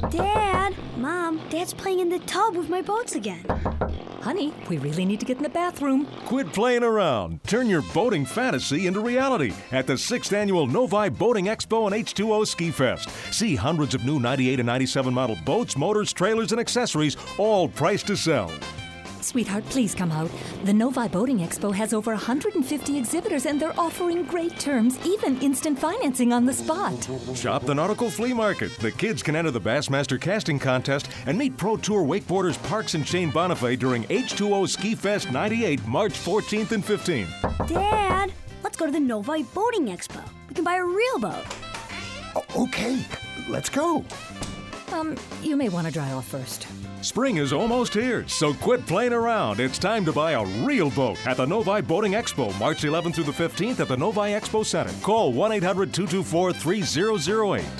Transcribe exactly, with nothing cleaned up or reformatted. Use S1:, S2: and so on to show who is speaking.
S1: Dad, Mom, Dad's playing in the tub with my boats again.
S2: Honey, we really need to get in the bathroom.
S3: Quit playing around. Turn your boating fantasy into reality at the sixth Annual Novi Boating Expo and H two O Ski Fest. See hundreds of new ninety-eight and ninety-seven model boats, motors, trailers, and accessories, all priced to sell.
S2: Sweetheart, please come out. The Novi Boating Expo has over one hundred fifty exhibitors, and they're offering great terms, even instant financing on the spot.
S3: Shop the Nautical Flea Market. The kids can enter the Bassmaster Casting Contest and meet Pro Tour wakeboarders Parks and Shane Bonifay during H two O Ski Fest ninety-eight, March fourteenth and fifteenth.
S1: Dad, let's go to the Novi Boating Expo. We can buy a real boat.
S4: O- okay, let's go.
S2: Um, you may want to dry off first.
S3: Spring is almost here, so quit playing around. It's time to buy a real boat at the Novi Boating Expo, March eleventh through the fifteenth at the Novi Expo Center. Call one eight hundred two two four three zero zero eight.